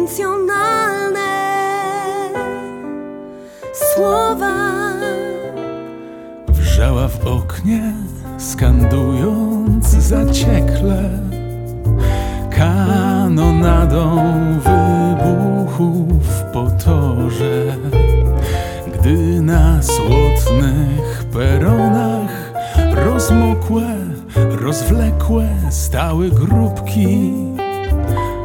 intencjonalne słowa. Wrzała w oknie, skandując zaciekle kanonadą wybuchów po torze. Gdy na słodnych peronach rozmokłe, rozwlekłe stały grupki